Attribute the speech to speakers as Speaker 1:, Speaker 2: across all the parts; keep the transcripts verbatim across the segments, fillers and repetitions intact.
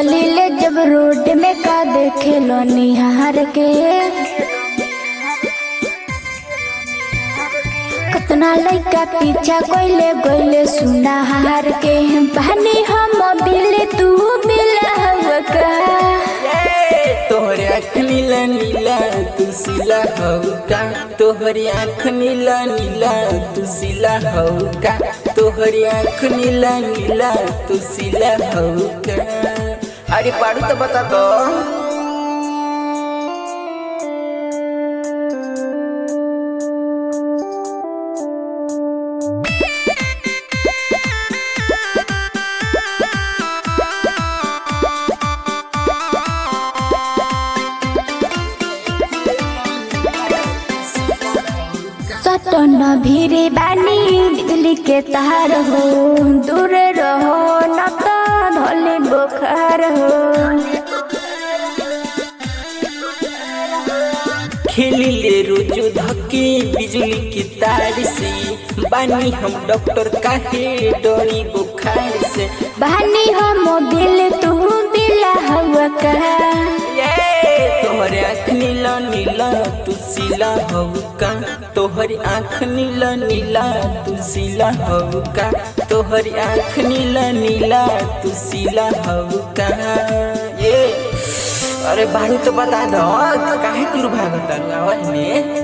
Speaker 1: चलिले जब रोड में का देखे लो निहार के, कितना लड़का पीछा कोइले गोइले सुना हार के। बहनी हम बिल तू मिला हवका,
Speaker 2: तोहरे आँख नीला नीला तू सिला हौका, तोहरे आँख नीला नीला तू सिला हौका, तोहरे आँख नीला नीला तू सिला हौका। अरे पारू तो बता दो।
Speaker 1: सटन भीरे बानी बिजली के तार हो, दूर रहो न तो धोले बुखार हो।
Speaker 2: खेली ले रोजो धके बिजली की तार से, बानी हम डॉक्टर काहे डोरी बुखार से।
Speaker 1: बहनी हम बिल तू बिला हवा का,
Speaker 2: तोहरे आँख नीला नीला तू सिला हौका, तोहरी आँख नीला नीला तू सिला हौका, तोहरी आँख नीला नीला तू सिला हौका। ये अरे बारू तो बता दो काहे तू भागता आवाज में।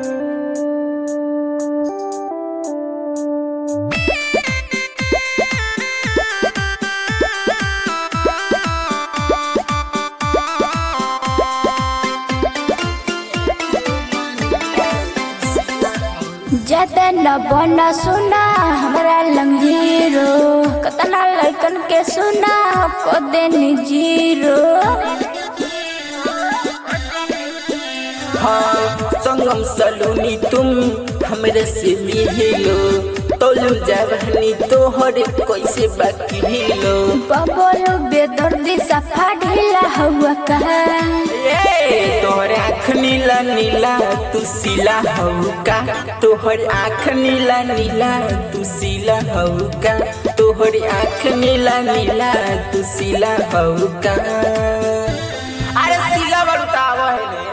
Speaker 1: ज्यादा न बना सुना हमरा लंग हीरो, कितना लड़कन के सुना को देनी जीरो।
Speaker 2: हाँ संगम सलूनी तुम हमरे से मिलो, तोलू जवानी तोहरे कैसे बाकी ढीलो।
Speaker 1: बबलू बेदर्दी सफा ढीला हुआ कहा,
Speaker 2: तोहरे आँख नीला नीला तू सिला हौका, तोहर आँख नीला नीला तू सिला हौका, तोहर आँख नीला नीला तू सिला हौका। अरे सिला बड़ू तावा है।